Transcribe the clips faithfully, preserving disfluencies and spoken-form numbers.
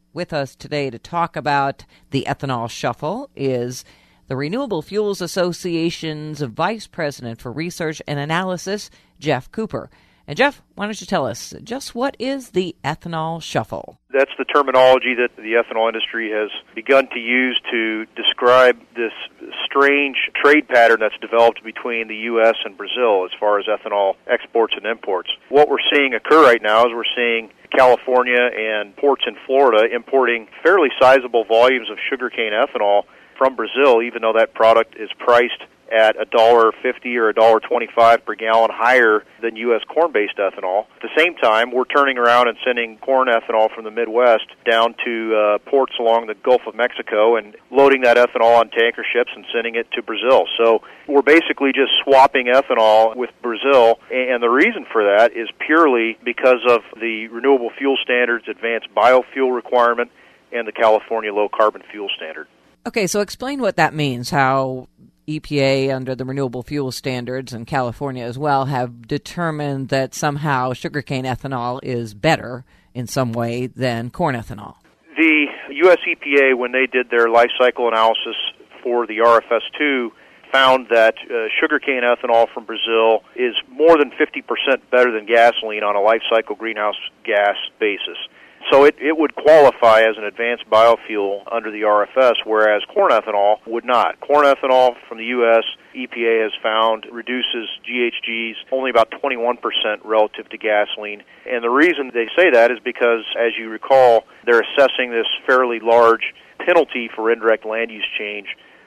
With us today to talk about the ethanol shuffle is the Renewable Fuels Association's Vice President for Research and Analysis, Jeff Cooper. And Jeff, why don't you tell us just what is the ethanol shuffle? That's the terminology that the ethanol industry has begun to use to describe this strange trade pattern that's developed between the U S and Brazil as far as ethanol exports and imports. What we're seeing occur right now is we're seeing California and ports in Florida importing fairly sizable volumes of sugarcane ethanol from Brazil, even though that product is priced at one dollar fifty or one dollar twenty-five per gallon higher than U S corn-based ethanol. At the same time, we're turning around and sending corn ethanol from the Midwest down to uh, ports along the Gulf of Mexico and loading that ethanol on tanker ships and sending it to Brazil. So we're basically just swapping ethanol with Brazil, and the reason for that is purely because of the Renewable Fuel Standard's advanced biofuel requirement and the California Low Carbon Fuel Standard. Okay, so explain what that means, how E P A, under the Renewable Fuel Standards, and California as well, have determined that somehow sugarcane ethanol is better in some way than corn ethanol. The U S E P A, when they did their life cycle analysis for the R F S two, found that uh, sugarcane ethanol from Brazil is more than fifty percent better than gasoline on a life cycle greenhouse gas basis. So it, it would qualify as an advanced biofuel under the R F S, whereas corn ethanol would not. Corn ethanol from the U S, E P A has found, reduces G H Gs only about twenty-one percent relative to gasoline. And the reason they say that is because, as you recall, they're assessing this fairly large penalty for indirect land use change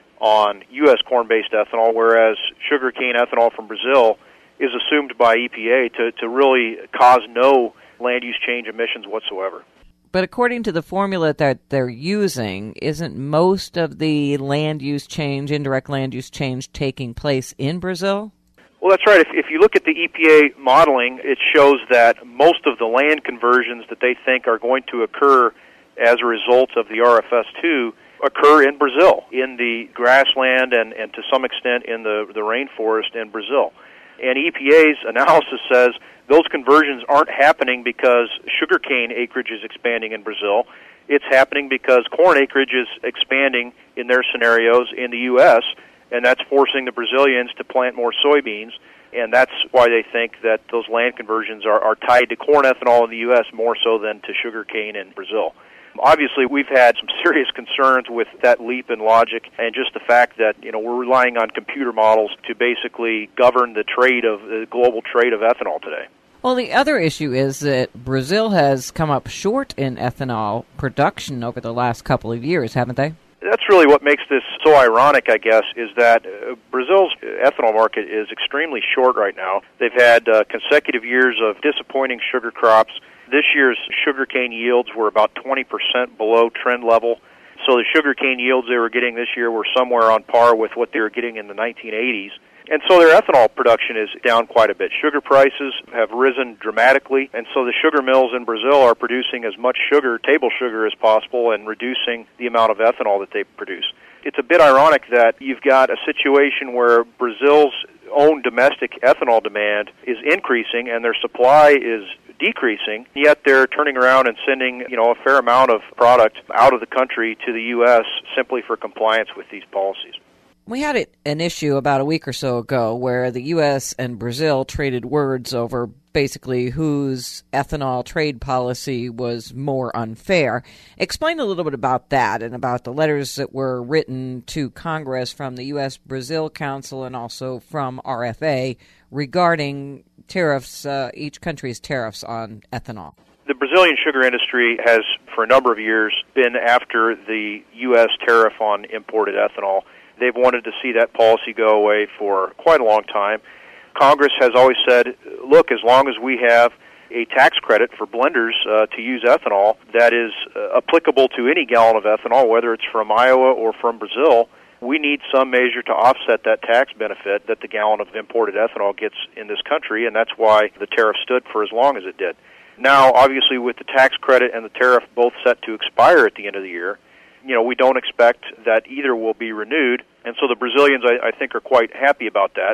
on U S corn-based ethanol, whereas sugarcane ethanol from Brazil is assumed by E P A to, to really cause no land use change emissions whatsoever. But according to the formula that they're using, isn't most of the land use change, indirect land use change, taking place in Brazil? Well, that's right. If, if you look at the E P A modeling, it shows that most of the land conversions that they think are going to occur as a result of the R F S two occur in Brazil, in the grassland and, and to some extent in the, the rainforest in Brazil. And E P A's analysis says those conversions aren't happening because sugarcane acreage is expanding in Brazil. It's happening because corn acreage is expanding in their scenarios in the U S, and that's forcing the Brazilians to plant more soybeans, and that's why they think that those land conversions are, are tied to corn ethanol in the U S more so than to sugarcane in Brazil. Obviously, we've had some serious concerns with that leap in logic and just the fact that, you know, we're relying on computer models to basically govern the trade of the global trade of ethanol today. Well, the other issue is that Brazil has come up short in ethanol production over the last couple of years, haven't they? That's really what makes this so ironic, I guess, is that uh, Brazil's ethanol market is extremely short right now. They've had uh, consecutive years of disappointing sugar crops. This year's sugarcane yields were about twenty percent below trend level. So the sugarcane yields they were getting this year were somewhere on par with what they were getting in the nineteen eighties. And so their ethanol production is down quite a bit. Sugar prices have risen dramatically, and so the sugar mills in Brazil are producing as much sugar, table sugar, as possible and reducing the amount of ethanol that they produce. It's a bit ironic that you've got a situation where Brazil's own domestic ethanol demand is increasing and their supply is decreasing, yet they're turning around and sending, you know, a fair amount of product out of the country to the U S simply for compliance with these policies. We had an issue about a week or so ago where the U S and Brazil traded words over basically whose ethanol trade policy was more unfair. Explain a little bit about that and about the letters that were written to Congress from the U S Brazil Council and also from R F A regarding tariffs, uh, each country's tariffs on ethanol. The Brazilian sugar industry has, for a number of years, been after the U S tariff on imported ethanol. They've wanted to see that policy go away for quite a long time. Congress has always said, look, as long as we have a tax credit for blenders uh, to use ethanol that is uh, applicable to any gallon of ethanol, whether it's from Iowa or from Brazil, we need some measure to offset that tax benefit that the gallon of imported ethanol gets in this country, and that's why the tariff stood for as long as it did. Now, obviously, with the tax credit and the tariff both set to expire at the end of the year, you know, we don't expect that either will be renewed, and so the Brazilians, I, I think, are quite happy about that.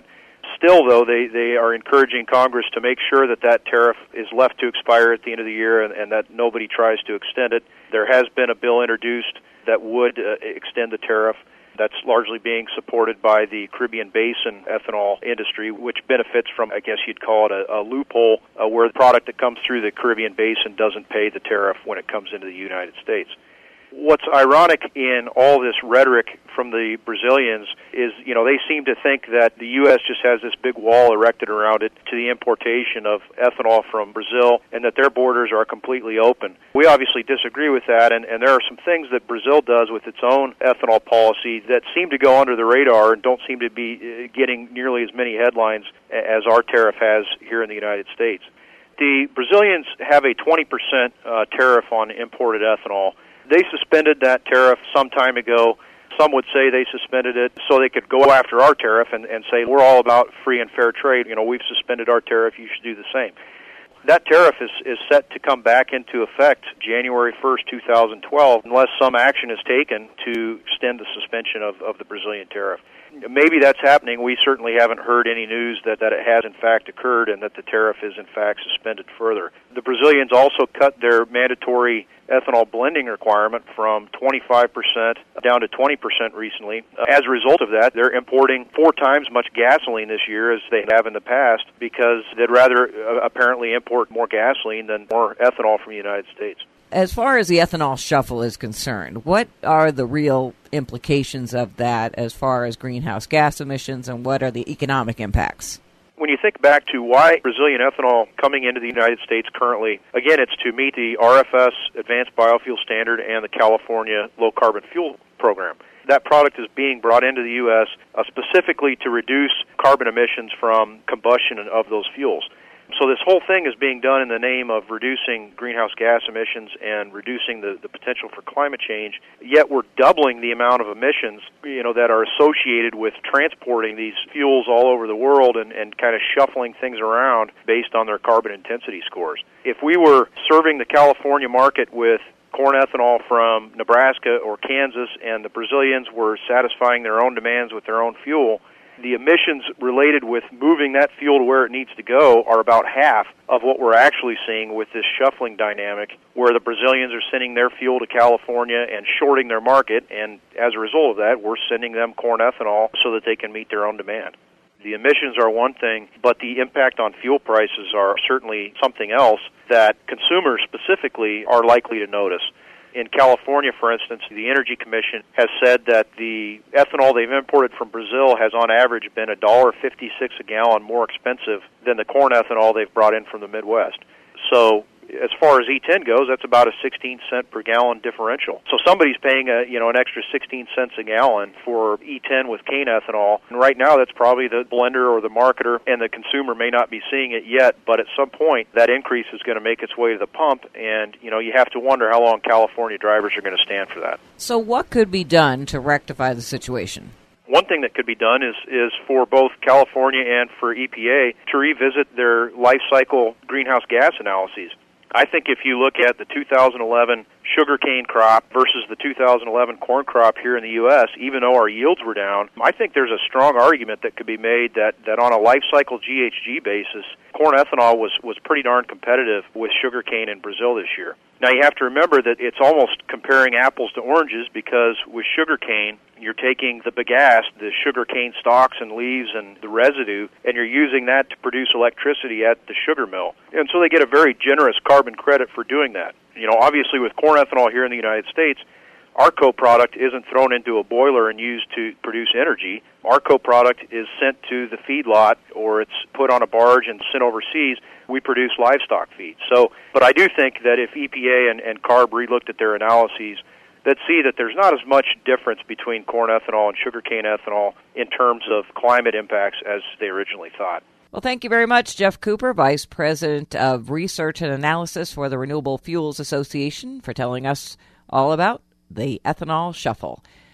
Still, though, they, they are encouraging Congress to make sure that that tariff is left to expire at the end of the year and, and that nobody tries to extend it. There has been a bill introduced that would uh, extend the tariff. That's largely being supported by the Caribbean Basin ethanol industry, which benefits from, I guess you'd call it a, a loophole, uh, where the product that comes through the Caribbean Basin doesn't pay the tariff when it comes into the United States. What's ironic in all this rhetoric from the Brazilians is, you know, they seem to think that the U S just has this big wall erected around it to the importation of ethanol from Brazil and that their borders are completely open. We obviously disagree with that, and, and there are some things that Brazil does with its own ethanol policy that seem to go under the radar and don't seem to be getting nearly as many headlines as our tariff has here in the United States. The Brazilians have a twenty percent uh, tariff on imported ethanol. They suspended that tariff some time ago. Some would say they suspended it so they could go after our tariff and, and say, we're all about free and fair trade. You know, we've suspended our tariff. You should do the same. That tariff is, is set to come back into effect January first, two thousand twelve, unless some action is taken to extend the suspension of, of the Brazilian tariff. Maybe that's happening. We certainly haven't heard any news that, that it has in fact occurred and that the tariff is in fact suspended further. The Brazilians also cut their mandatory ethanol blending requirement from twenty-five percent down to twenty percent recently. As a result of that, they're importing four times much gasoline this year as they have in the past because they'd rather uh, apparently import more gasoline than more ethanol from the United States. As far as the ethanol shuffle is concerned, what are the real implications of that as far as greenhouse gas emissions, and what are the economic impacts? When you think back to why Brazilian ethanol coming into the United States currently, again, it's to meet the R F S Advanced Biofuel Standard and the California Low Carbon Fuel Program. That product is being brought into the U S uh, specifically to reduce carbon emissions from combustion of those fuels. So this whole thing is being done in the name of reducing greenhouse gas emissions and reducing the, the potential for climate change, yet we're doubling the amount of emissions, you know, that are associated with transporting these fuels all over the world and, and kind of shuffling things around based on their carbon intensity scores. If we were serving the California market with corn ethanol from Nebraska or Kansas and the Brazilians were satisfying their own demands with their own fuel, the emissions related with moving that fuel to where it needs to go are about half of what we're actually seeing with this shuffling dynamic, where the Brazilians are sending their fuel to California and shorting their market, and as a result of that, we're sending them corn ethanol so that they can meet their own demand. The emissions are one thing, but the impact on fuel prices are certainly something else that consumers specifically are likely to notice. In California, for instance, the Energy Commission has said that the ethanol they've imported from Brazil has on average been one dollar fifty-six a gallon more expensive than the corn ethanol they've brought in from the Midwest. So as far as E ten goes, that's about a sixteen cent per gallon differential. So somebody's paying a, you know, an extra sixteen cents a gallon for E ten with cane ethanol. And right now that's probably the blender or the marketer, and the consumer may not be seeing it yet, but at some point that increase is going to make its way to the pump, and, you know, you have to wonder how long California drivers are going to stand for that. So what could be done to rectify the situation? One thing that could be done is, is for both California and for E P A to revisit their life cycle greenhouse gas analyses. I think if you look at the two thousand eleven sugarcane crop versus the two thousand eleven corn crop here in the U S, even though our yields were down, I think there's a strong argument that could be made that, that on a life cycle G H G basis, corn ethanol was, was pretty darn competitive with sugarcane in Brazil this year. Now, you have to remember that it's almost comparing apples to oranges, because with sugarcane, you're taking the bagasse, the sugarcane stalks and leaves and the residue, and you're using that to produce electricity at the sugar mill. And so they get a very generous carbon credit for doing that. You know, obviously with corn ethanol here in the United States, our co-product isn't thrown into a boiler and used to produce energy. Our co-product is sent to the feedlot, or it's put on a barge and sent overseas. We produce livestock feed. So, but I do think that if E P A and, and CARB relooked at their analyses, that see that there's not as much difference between corn ethanol and sugarcane ethanol in terms of climate impacts as they originally thought. Well, thank you very much, Jeff Cooper, Vice President of Research and Analysis for the Renewable Fuels Association, for telling us all about the ethanol shuffle.